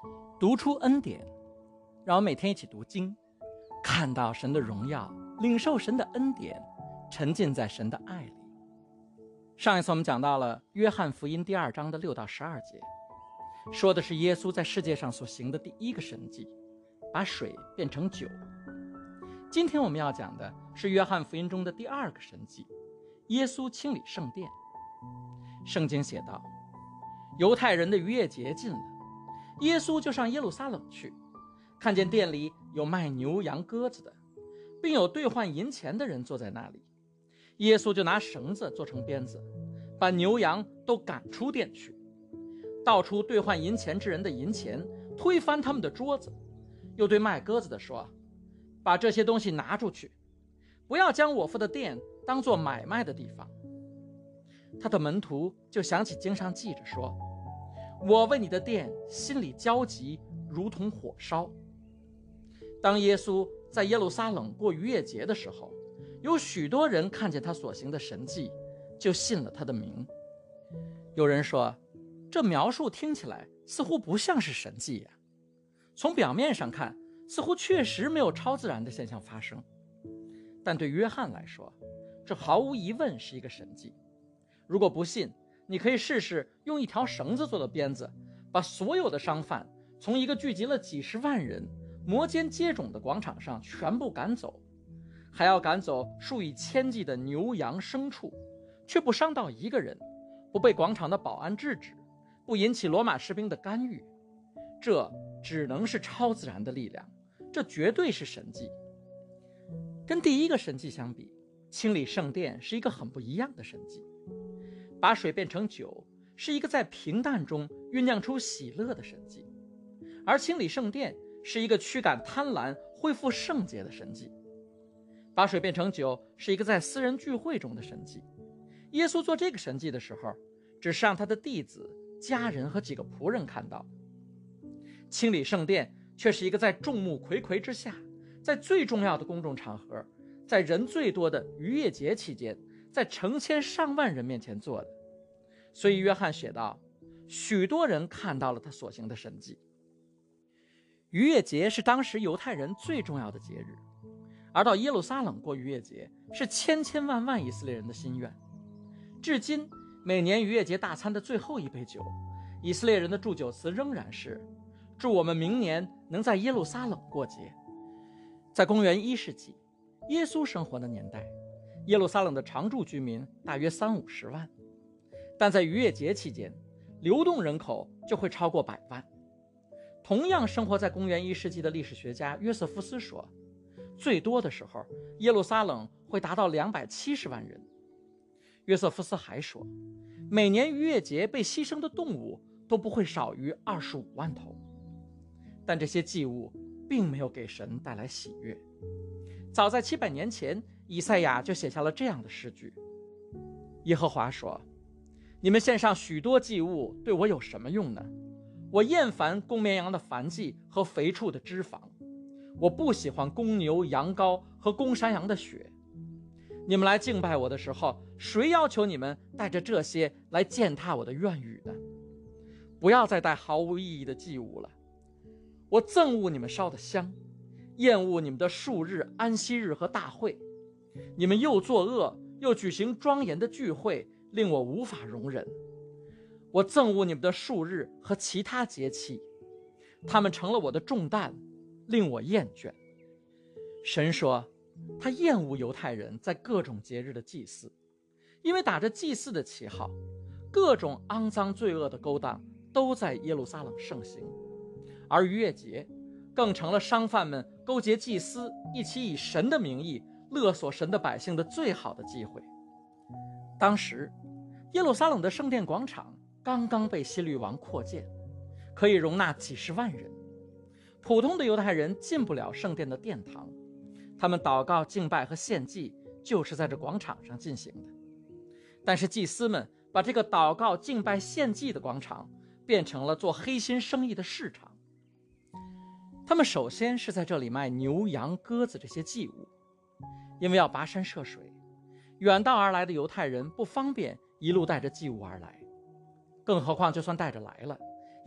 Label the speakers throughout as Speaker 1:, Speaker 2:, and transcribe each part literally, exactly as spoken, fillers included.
Speaker 1: 读出恩典，让我每天一起读经，看到神的荣耀，领受神的恩典，沉浸在神的爱里。上一次我们讲到了约翰福音第二章的六到十二节，说的是耶稣在世界上所行的第一个神迹，把水变成酒。今天我们要讲的是约翰福音中的第二个神迹，耶稣清理圣殿。圣经写道，犹太人的逾越节近了，耶稣就上耶路撒冷去，看见店里有卖牛羊鸽子的，并有兑换银钱的人坐在那里。耶稣就拿绳子做成鞭子，把牛羊都赶出店去，倒出兑换银钱之人的银钱，推翻他们的桌子，又对卖鸽子的说，把这些东西拿出去，不要将我父的殿当作买卖的地方。他的门徒就想起经上记着说，我为你的殿心里焦急，如同火烧。当耶稣在耶路撒冷过逾越节的时候，有许多人看见他所行的神迹，就信了他的名。有人说，这描述听起来似乎不像是神迹呀。从表面上看，似乎确实没有超自然的现象发生，但对约翰来说，这毫无疑问是一个神迹。如果不信，你可以试试用一条绳子做的鞭子，把所有的商贩从一个聚集了几十万人、摩肩接踵的广场上全部赶走，还要赶走数以千计的牛羊牲畜，却不伤到一个人，不被广场的保安制止，不引起罗马士兵的干预。这只能是超自然的力量，这绝对是神迹。跟第一个神迹相比，清理圣殿是一个很不一样的神迹。把水变成酒是一个在平淡中酝酿出喜乐的神迹，而清理圣殿是一个驱赶贪婪、恢复圣洁的神迹。把水变成酒是一个在私人聚会中的神迹。耶稣做这个神迹的时候，只是让他的弟子、家人和几个仆人看到。清理圣殿却是一个在众目睽睽之下，在最重要的公众场合，在人最多的逾越节期间，在成千上万人面前做的。所以约翰写道，许多人看到了他所行的神迹。逾越节是当时犹太人最重要的节日，而到耶路撒冷过逾越节是千千万万以色列人的心愿。至今每年逾越节大餐的最后一杯酒，以色列人的祝酒词仍然是，祝我们明年能在耶路撒冷过节。在公元一世纪，耶稣生活的年代，耶路撒冷的常住居民大约三五十万，但在逾越节期间，流动人口就会超过百万。同样生活在公元一世纪的历史学家约瑟夫斯说，最多的时候，耶路撒冷会达到两百七十万人。约瑟夫斯还说，每年逾越节被牺牲的动物都不会少于二十五万头。但这些祭物并没有给神带来喜悦。早在七百年前，以赛亚就写下了这样的诗句，耶和华说，你们献上许多祭物对我有什么用呢？我厌烦公绵羊的燔祭和肥畜的脂肪，我不喜欢公牛羊羔和公山羊的血。你们来敬拜我的时候，谁要求你们带着这些来践踏我的院宇呢？不要再带毫无意义的祭物了。我憎恶你们烧的香，厌恶你们的数日、安息日和大会。你们又作恶，又举行庄严的聚会，令我无法容忍。我憎恶你们的数日和其他节期，他们成了我的重担，令我厌倦。神说，他厌恶犹太人在各种节日的祭祀，因为打着祭祀的旗号，各种肮脏罪恶的勾当都在耶路撒冷盛行。而逾越节更成了商贩们勾结祭司，一起以神的名义勒索神的百姓的最好的机会。当时耶路撒冷的圣殿广场刚刚被希律王扩建，可以容纳几十万人。普通的犹太人进不了圣殿的殿堂，他们祷告、敬拜和献祭就是在这广场上进行的。但是祭司们把这个祷告、敬拜、献祭的广场变成了做黑心生意的市场。他们首先是在这里卖牛羊鸽子这些祭物，因为要跋山涉水，远道而来的犹太人不方便一路带着祭物而来，更何况就算带着来了，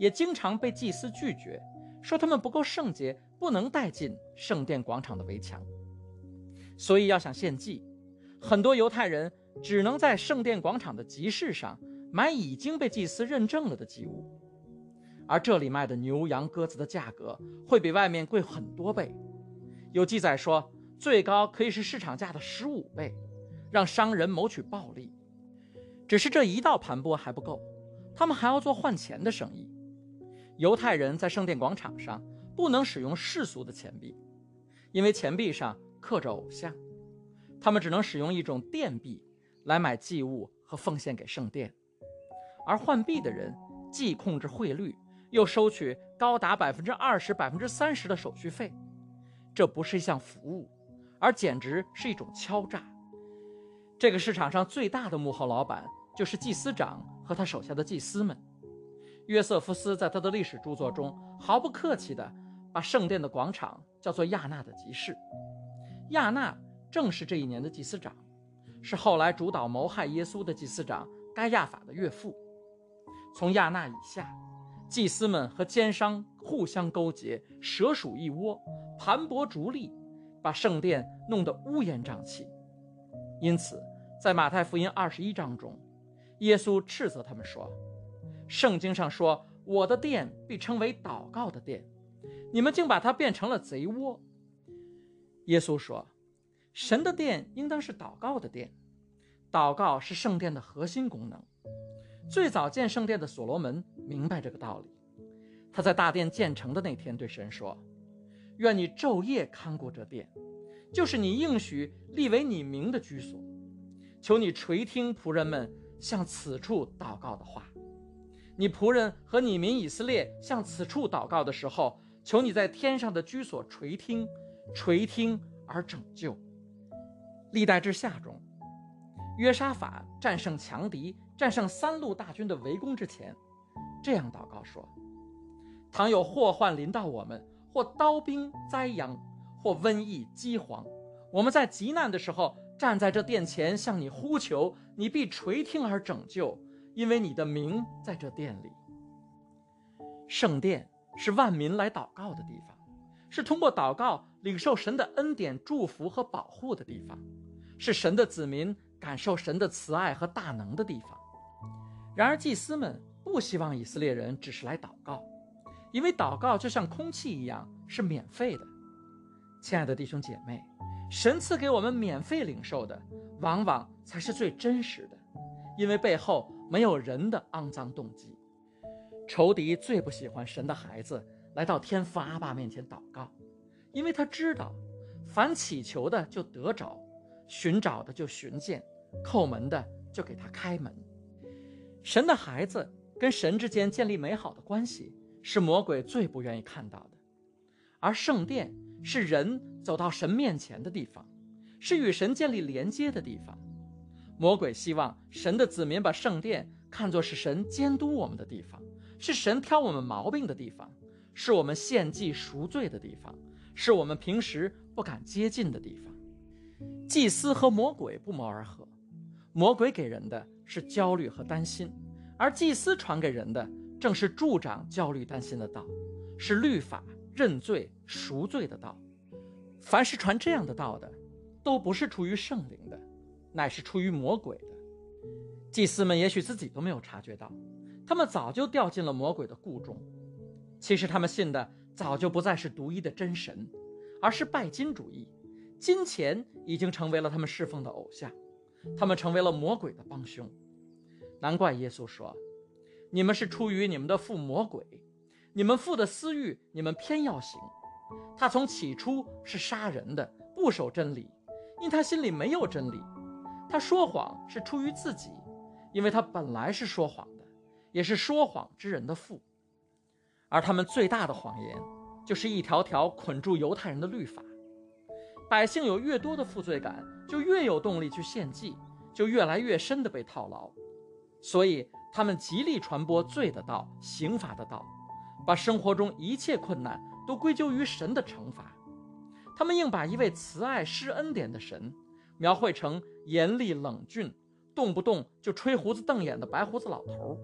Speaker 1: 也经常被祭司拒绝，说他们不够圣洁，不能带进圣殿广场的围墙。所以要想献祭，很多犹太人只能在圣殿广场的集市上买已经被祭司认证了的祭物，而这里卖的牛羊鸽子的价格会比外面贵很多倍，有记载说最高可以是市场价的十五倍，让商人谋取暴利。只是这一道盘剥还不够，他们还要做换钱的生意。犹太人在圣殿广场上不能使用世俗的钱币，因为钱币上刻着偶像，他们只能使用一种奠币来买祭物和奉献给圣殿。而换币的人既控制汇率，又收取高达百分之二十、百分之三十的手续费，这不是一项服务，而简直是一种敲诈。这个市场上最大的幕后老板就是祭司长和他手下的祭司们。约瑟夫斯在他的历史著作中毫不客气地把圣殿的广场叫做亚纳的集市。亚纳正是这一年的祭司长，是后来主导谋害耶稣的祭司长该亚法的岳父。从亚纳以下，祭司们和奸商互相勾结，蛇鼠一窝，盘剥逐利，把圣殿弄得乌烟瘴气。因此在马太福音二十一章中，耶稣斥责他们说，圣经上说，我的殿必称为祷告的殿，你们竟把它变成了贼窝。耶稣说，神的殿应当是祷告的殿，祷告是圣殿的核心功能。最早建圣殿的所罗门明白这个道理，他在大殿建成的那天对神说，愿你昼夜看顾这殿，就是你应许立为你名的居所，求你垂听仆人们向此处祷告的话。你仆人和你民以色列向此处祷告的时候，求你在天上的居所垂听，垂听而拯救。历代志下中，约沙法战胜强敌，战胜三路大军的围攻之前，这样祷告说，倘有祸患临到我们，或刀兵灾殃，或瘟疫饥荒，我们在极难的时候站在这殿前向你呼求，你必垂听而拯救，因为你的名在这殿里。圣殿是万民来祷告的地方，是通过祷告领受神的恩典、祝福和保护的地方，是神的子民感受神的慈爱和大能的地方。然而祭司们不希望以色列人只是来祷告，因为祷告就像空气一样是免费的。亲爱的弟兄姐妹，神赐给我们免费领受的往往才是最真实的，因为背后没有人的肮脏动机。仇敌最不喜欢神的孩子来到天父阿爸面前祷告，因为他知道凡祈求的就得着，寻找的就寻见，叩门的就给他开门。神的孩子跟神之间建立美好的关系，是魔鬼最不愿意看到的。而圣殿是人走到神面前的地方，是与神建立连接的地方。魔鬼希望神的子民把圣殿看作是神监督我们的地方，是神挑我们毛病的地方，是我们献祭赎罪的地方，是我们平时不敢接近的地方。祭司和魔鬼不谋而合，魔鬼给人的是焦虑和担心，而祭司传给人的正是助长焦虑担心的道，是律法、认罪、赎罪的道。凡是传这样的道的，都不是出于圣灵的，乃是出于魔鬼的。祭司们也许自己都没有察觉到，他们早就掉进了魔鬼的故中。其实他们信的早就不再是独一的真神，而是拜金主义，金钱已经成为了他们侍奉的偶像，他们成为了魔鬼的帮凶。难怪耶稣说，你们是出于你们的父魔鬼，你们父的私欲你们偏要行。他从起初是杀人的，不守真理，因他心里没有真理。他说谎是出于自己，因为他本来是说谎的，也是说谎之人的父。而他们最大的谎言就是一条条捆住犹太人的律法。百姓有越多的负罪感，就越有动力去献祭，就越来越深的被套牢。所以他们极力传播罪的道、刑罚的道，把生活中一切困难都归咎于神的惩罚。他们硬把一位慈爱施恩典的神描绘成严厉冷峻、动不动就吹胡子瞪眼的白胡子老头。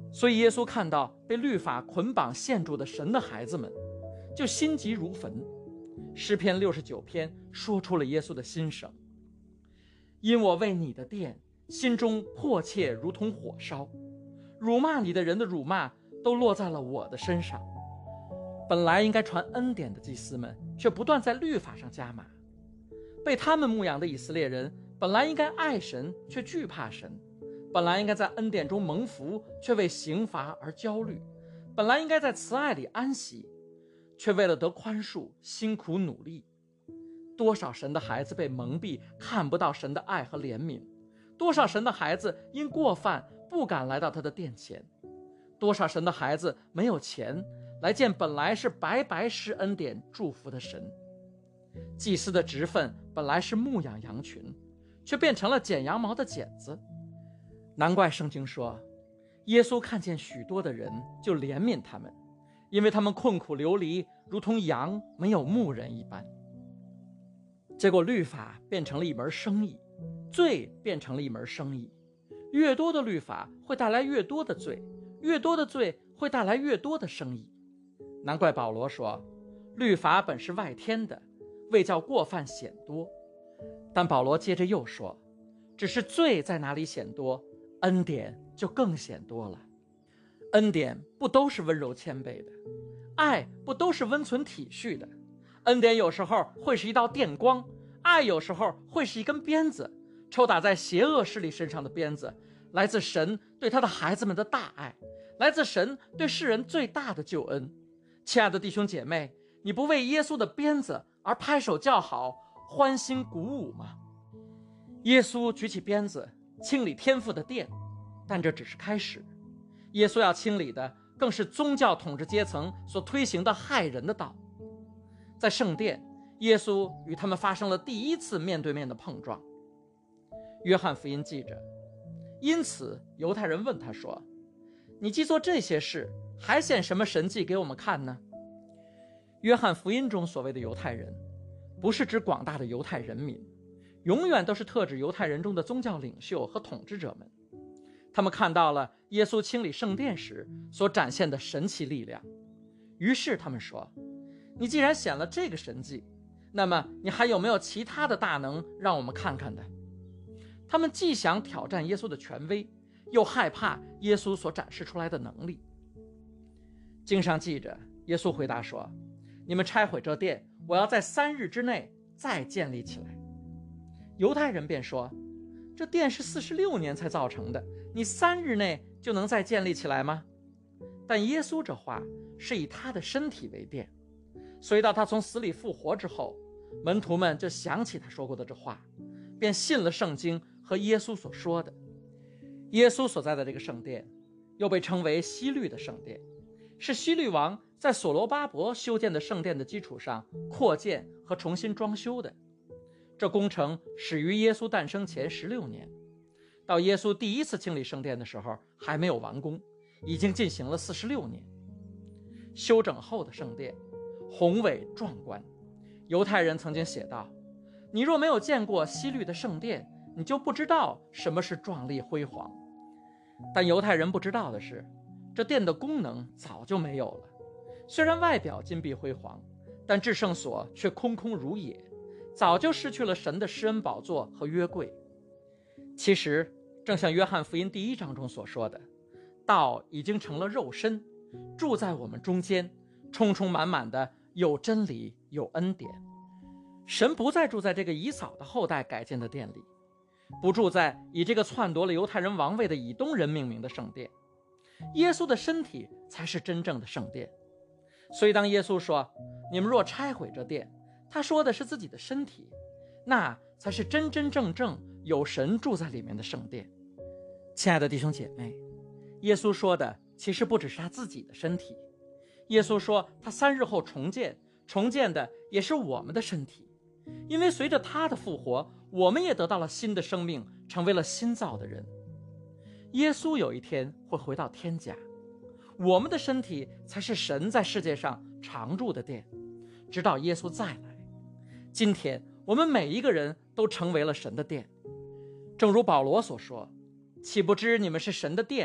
Speaker 1: 所以耶稣看到被律法捆绑限住的神的孩子们，就心急如焚。诗篇六十九篇说出了耶稣的心声：因我为你的殿心中迫切如同火烧，辱骂你的人的辱骂都落在了我的身上。本来应该传恩典的祭司们却不断在律法上加码，被他们牧养的以色列人本来应该爱神却惧怕神，本来应该在恩典中蒙福却为刑罚而焦虑，本来应该在慈爱里安息，却为了得宽恕辛苦努力。多少神的孩子被蒙蔽，看不到神的爱和怜悯，多少神的孩子因过犯不敢来到他的殿前，多少神的孩子没有钱来见本来是白白施恩典祝福的神。祭司的职分本来是牧养羊群，却变成了剪羊毛的剪子。难怪圣经说，耶稣看见许多的人就怜悯他们，因为他们困苦流离，如同羊没有牧人一般。结果律法变成了一门生意，罪变成了一门生意。越多的律法会带来越多的罪，越多的罪会带来越多的生意。难怪保罗说，律法本是外添的，为叫过犯显多。但保罗接着又说，只是罪在哪里显多，恩典就更显多了。恩典不都是温柔谦卑的，爱不都是温存体恤的。恩典有时候会是一道电光，爱有时候会是一根鞭子，抽打在邪恶势力身上的鞭子，来自神对他的孩子们的大爱，来自神对世人最大的救恩。亲爱的弟兄姐妹，你不为耶稣的鞭子而拍手叫好，欢欣鼓舞吗？耶稣举起鞭子清理天父的殿，但这只是开始。耶稣要清理的更是宗教统治阶层所推行的害人的道。在圣殿，耶稣与他们发生了第一次面对面的碰撞。约翰福音记着，因此犹太人问他说，你既做这些事，还显什么神迹给我们看呢？约翰福音中所谓的犹太人，不是指广大的犹太人民，永远都是特指犹太人中的宗教领袖和统治者们。他们看到了耶稣清理圣殿时所展现的神奇力量，于是他们说，你既然显了这个神迹，那么你还有没有其他的大能让我们看看的？他们既想挑战耶稣的权威，又害怕耶稣所展示出来的能力。经上记着，耶稣回答说，你们拆毁这殿，我要在三日之内再建立起来。犹太人便说，这殿是四十六年才造成的，你三日内就能再建立起来吗？但耶稣这话是以他的身体为殿，所以到他从死里复活之后，门徒们就想起他说过的这话，便信了圣经和耶稣所说的。耶稣所在的这个圣殿又被称为希律的圣殿，是希律王在所罗巴伯修建的圣殿的基础上扩建和重新装修的。这工程始于耶稣诞生前十六年，到耶稣第一次清理圣殿的时候还没有完工，已经进行了四十六年。修整后的圣殿宏伟壮观，犹太人曾经写道，你若没有见过希律的圣殿，你就不知道什么是壮丽辉煌。但犹太人不知道的是，这殿的功能早就没有了。虽然外表金碧辉煌，但至圣所却空空如也，早就失去了神的施恩宝座和约柜。其实正像约翰福音第一章中所说的，道已经成了肉身，住在我们中间，充充满满的有真理有恩典。神不再住在这个以扫的后代改建的殿里，不住在以这个篡夺了犹太人王位的以东人命名的圣殿。耶稣的身体才是真正的圣殿。所以当耶稣说，你们若拆毁这殿，他说的是自己的身体，那才是真真正正有神住在里面的圣殿。亲爱的弟兄姐妹，耶稣说的其实不只是他自己的身体，耶稣说他三日后重建，重建的也是我们的身体。因为随着他的复活，我们也得到了新的生命，成为了新造的人。耶稣有一天会回到天家，我们的身体才是神在世界上常住的殿，直到耶稣再来。今天我们每一个人都成为了神的殿。正如保罗所说，岂不知你们是神的殿，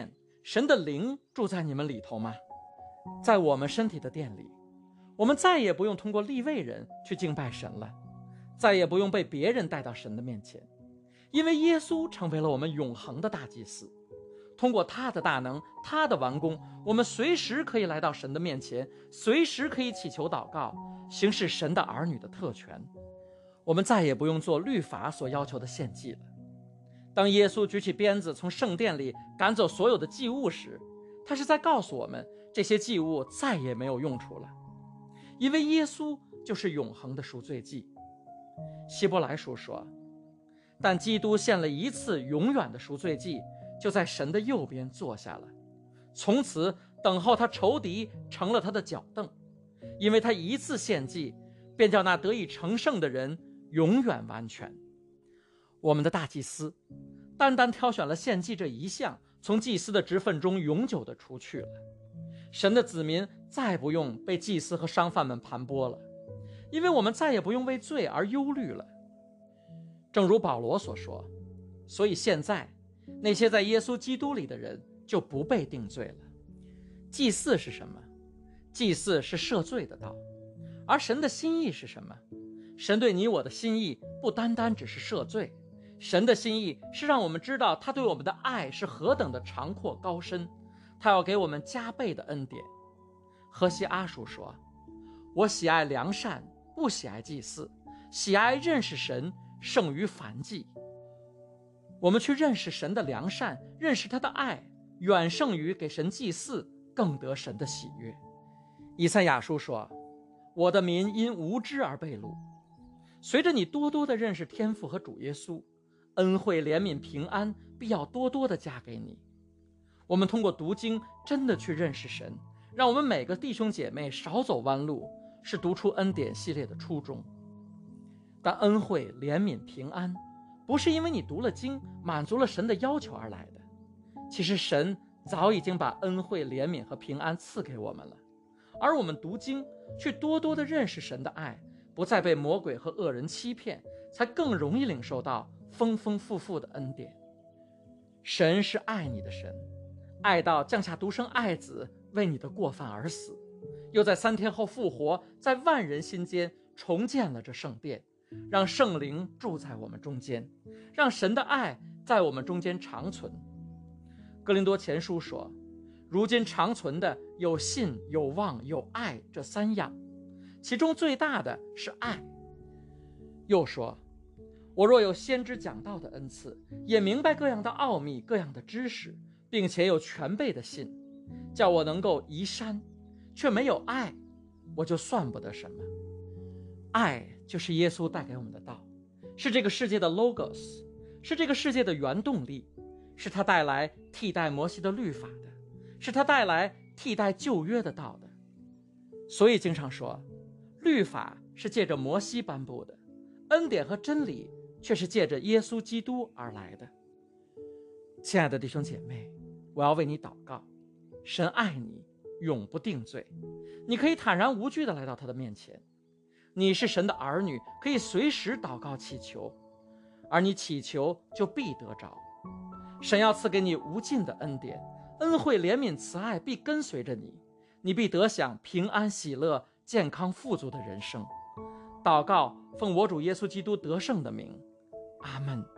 Speaker 1: 神的灵住在你们里头吗？在我们身体的殿里，我们再也不用通过利未人去敬拜神了，再也不用被别人带到神的面前，因为耶稣成为了我们永恒的大祭司。通过他的大能，他的完工，我们随时可以来到神的面前，随时可以祈求祷告，行使神的儿女的特权。我们再也不用做律法所要求的献祭了。当耶稣举起鞭子从圣殿里赶走所有的祭物时，他是在告诉我们，这些祭物再也没有用处了，因为耶稣就是永恒的赎罪祭。希伯来书说，但基督献了一次永远的赎罪祭，就在神的右边坐下了，从此等候他仇敌成了他的脚凳，因为他一次献祭，便叫那得以成圣的人永远完全。我们的大祭司单单挑选了献祭这一项，从祭司的职分中永久地除去了。神的子民再不用被祭司和商贩们盘剥了，因为我们再也不用为罪而忧虑了。正如保罗所说，所以现在那些在耶稣基督里的人就不被定罪了。祭祀是什么？祭祀是赦罪的道。而神的心意是什么？神对你我的心意不单单只是赦罪，神的心意是让我们知道他对我们的爱是何等的长阔高深，他要给我们加倍的恩典。何西阿书说，我喜爱良善，不喜爱祭祀，喜爱认识神胜于燔祭。我们去认识神的良善，认识他的爱，远胜于给神祭祀，更得神的喜悦。以赛亚书说，我的民因无知而被掳。随着你多多的认识天父和主耶稣，恩惠怜悯平安必要多多的加给你。我们通过读经真的去认识神，让我们每个弟兄姐妹少走弯路，是读出恩典系列的初衷。但恩惠怜悯平安不是因为你读了经满足了神的要求而来的，其实神早已经把恩惠怜悯和平安赐给我们了，而我们读经去多多的认识神的爱，不再被魔鬼和恶人欺骗，才更容易领受到丰丰富富的恩典。神是爱你的神，爱到降下独生爱子为你的过犯而死，又在三天后复活，在万人心间重建了这圣殿，让圣灵住在我们中间，让神的爱在我们中间长存。哥林多前书说，如今长存的有信有望有爱这三样，其中最大的是爱。又说，我若有先知讲道的恩赐，也明白各样的奥秘各样的知识，并且有全备的信，叫我能够移山，却没有爱，我就算不得什么。爱就是耶稣带给我们的道，是这个世界的 logos， 是这个世界的原动力，是他带来替代摩西的律法的，是他带来替代旧约的道的。所以经常说，律法是借着摩西颁布的，恩典和真理却是借着耶稣基督而来的。亲爱的弟兄姐妹，我要为你祷告，神爱你，永不定罪，你可以坦然无惧地来到他的面前。你是神的儿女，可以随时祷告祈求，而你祈求就必得着。神要赐给你无尽的恩典，恩惠怜悯慈爱必跟随着你，你必得享平安喜乐健康富足的人生。祷告奉我主耶稣基督得胜的名，阿们。